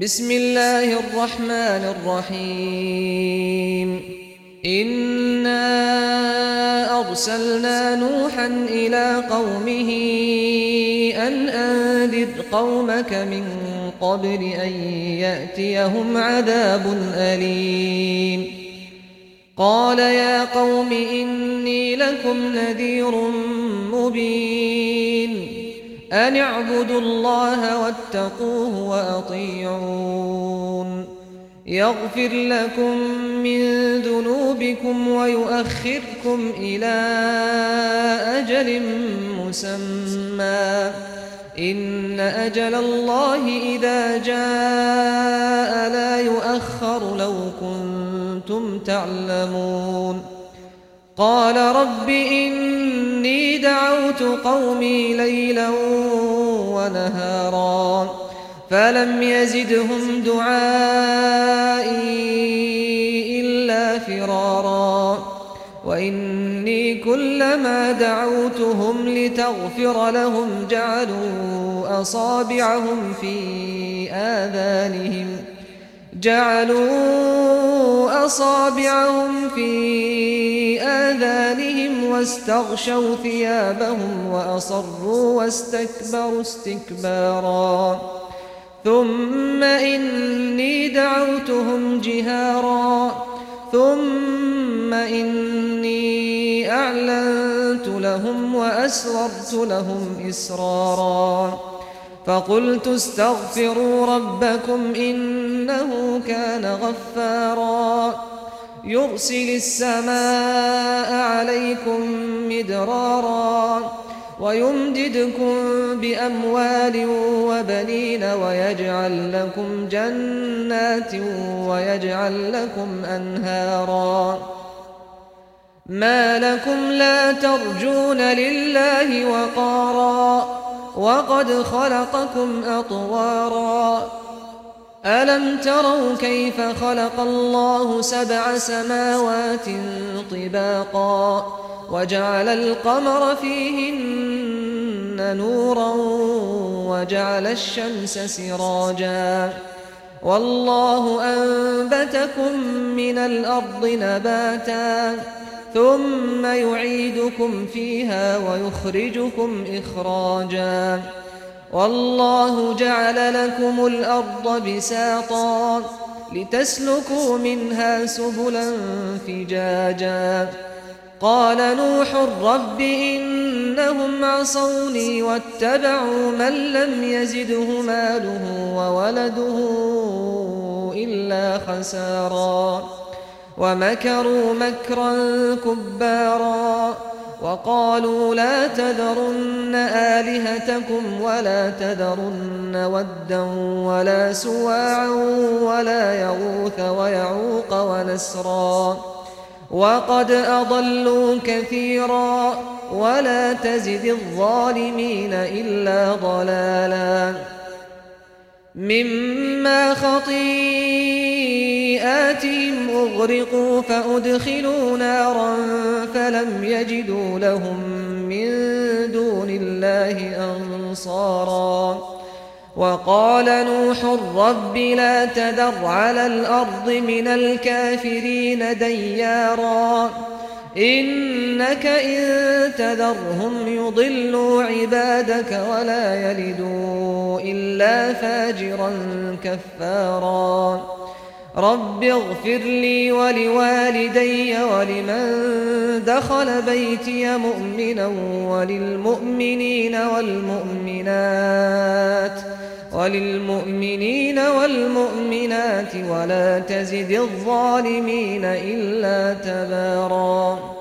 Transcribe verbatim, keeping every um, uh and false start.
بسم الله الرحمن الرحيم إنا أرسلنا نوحا إلى قومه أن أنذر قومك من قبل أن يأتيهم عذاب أليم قال يا قوم إني لكم نذير مبين أن اعبدوا الله واتقوه وأطيعون يغفر لكم من ذنوبكم ويؤخركم إلى أجل مسمى إن أجل الله إذا جاء لا يؤخر لو كنتم تعلمون قال رب إني دعوت قومي ليلا ونهارا فلم يزدهم دعائي إلا فرارا وإني كلما دعوتهم لتغفر لهم جعلوا أصابعهم في آذانهم جعلوا أصابعهم في آذانهم واستغشوا ثيابهم وأصروا واستكبروا استكبارا ثم إني دعوتهم جهارا ثم إني أعلنت لهم وأسررت لهم إسرارا فقلت استغفروا ربكم إنه كان غفارا يرسل السماء عليكم مدرارا ويمددكم بأموال وبنين ويجعل لكم جنات ويجعل لكم أنهارا ما لكم لا ترجون لله وقارا وقد خلقكم أطوارا ألم تروا كيف خلق الله سبع سماوات طباقا وجعل القمر فيهن نورا وجعل الشمس سراجا والله أنبتكم من الأرض نباتا ثم يعيدكم فيها ويخرجكم إخراجا والله جعل لكم الأرض بساطا لتسلكوا منها سبلا فجاجا قال نوح رب إنهم عصوني واتبعوا من لم يزده ماله وولده إلا خسارا ومكروا مكرا كبارا وقالوا لا تذرن آلهتكم ولا تذرن ودا ولا سواعا ولا يغوث ويعوق ونسرا وقد أضلوا كثيرا ولا تزد الظالمين إلا ضلالا مما خطيئاتهم أغرقوا فأدخلوا نارا فلم يجدوا لهم من دون الله أنصارا وقال نوح رب لا تذر على الأرض من الكافرين ديارا إنك إن تذرهم يضلوا عبادك ولا يلدوا إلا فاجرا كفارا رب اغفر لي ولوالدي ولمن دخل بيتي مؤمنا وللمؤمنين والمؤمنات وللمؤمنين والمؤمنات ولا تزد الظالمين إلا تبارا.